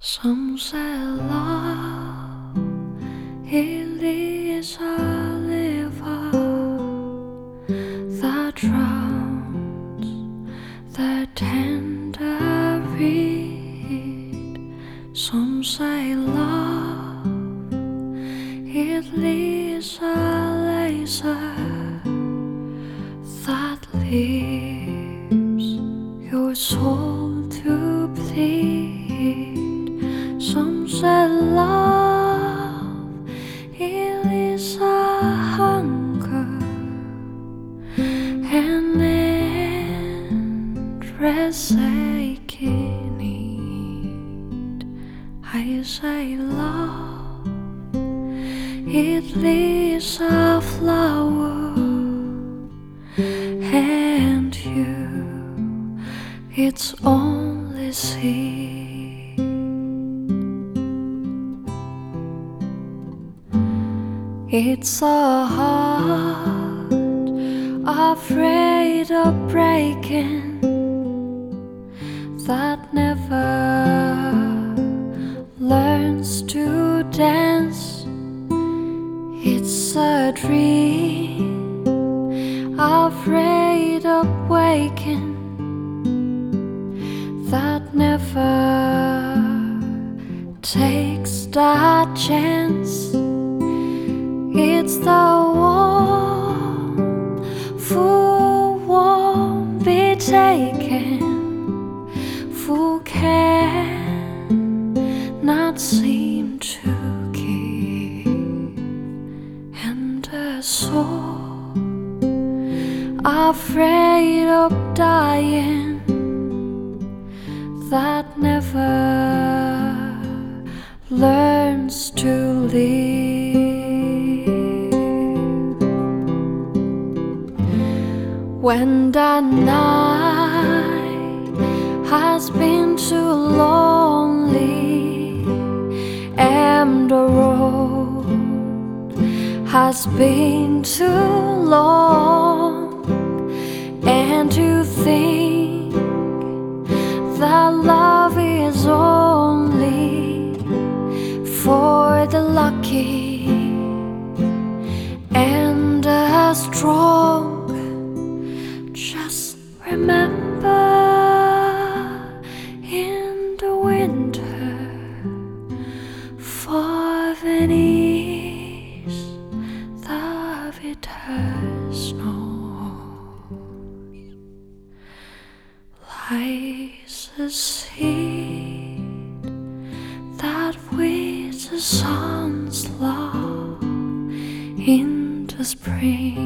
Some say love, it is a river that drowns the tender reed. Some say love, it is a laser that leaves your soul to bleed. Some say love, it is a hunger, an endless aching need. I say love, it is a flower, and you, its only seed. It's a heart afraid of breaking, that never learns to dance. It's a dream afraid of waking, that never takes that chance. It's the one who won't be taken, who cannot seem to give, and the soul afraid of dying, that never learns to live. When the night has been too lonely and the road has been too long, and you think that love is only for the lucky and the strong, just remember, in the winter, for Venice, the bitter snows, lies a seed that with the sun's love in the spring